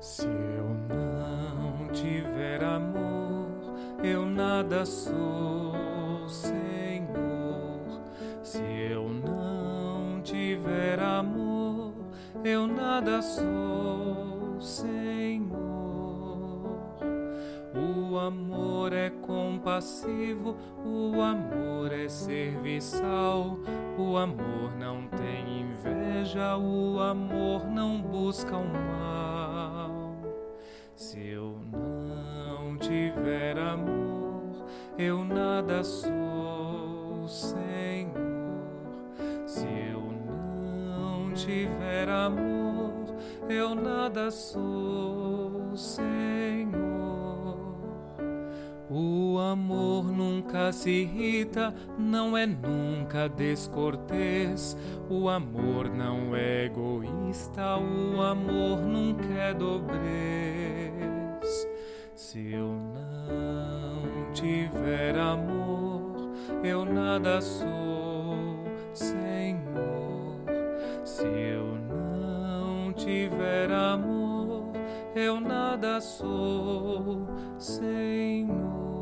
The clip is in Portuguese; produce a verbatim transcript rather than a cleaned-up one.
Se eu não tiver amor, eu nada sou, Senhor. Se eu não tiver amor, eu nada sou, Senhor. O amor é compassivo, o amor é serviçal, o amor não tem inveja, o amor não busca o mal. Se eu não tiver amor, eu nada sou, Senhor. Se eu não tiver amor, eu nada sou, Senhor. O amor nunca se irrita, não é nunca descortês. O amor não é egoísta, o amor nunca é dobrez. Se eu não tiver amor, eu nada sou, Senhor. Se eu não tiver amor, eu nada sou, Senhor.